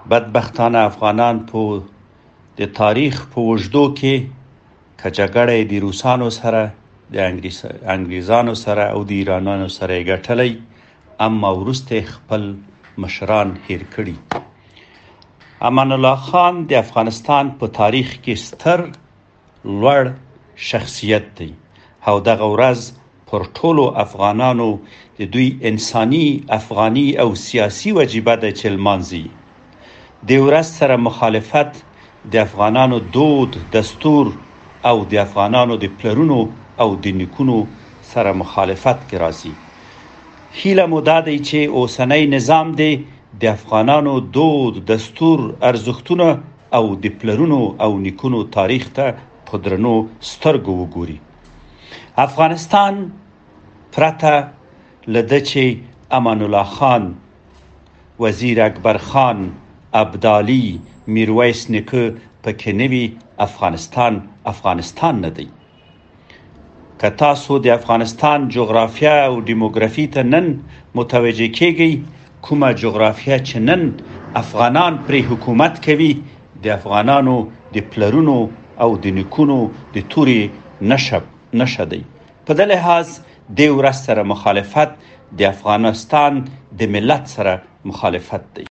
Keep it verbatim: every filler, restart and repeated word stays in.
بدبختانه افغانان په د تاریخ په اوږدو کې که جګړه د روسانو سره د انګریزانو سره او د ایرانانو سره یې ګټلی، اما وروسته خپل مشران هیر کړي. امان الله خان د افغانستان په تاریخ کې ستر لوړ شخصیت دی او دغه ورځ پر ټولو افغانانو د دوی انساني، افغاني او سیاسي وجیبه ده چې لمانځي. د ورځ سره مخالفت د افغانانو دود، دستور او د افغانانو د پلرونو او د نیکونو سره مخالفت کې راځي. هیله مو دا دی چې اوسنی نظام دی د افغانانو دود، دستور، ارزښتونه او د پلرونو او نیکونو تاریخ ته په درنو سترګو وګوري. افغانستان پرته له ده چې امان الله خان، وزیر اکبر خان، ابدالي، میرویس نیکه پکې نه وي، افغانستان افغانستان نه دی. که تاسو د افغانستان جغرافیه او دیموګرافي ته نن متوجه کیږئ، کومه جغرافیه چې نن افغانان پرې حکومت کوي د افغانانو د پلرونو او د نیکونو د تورې نښه نښه دی. په دې لحاظ د ورځ سره مخالفت د افغانستان د ملت سره مخالفت دی.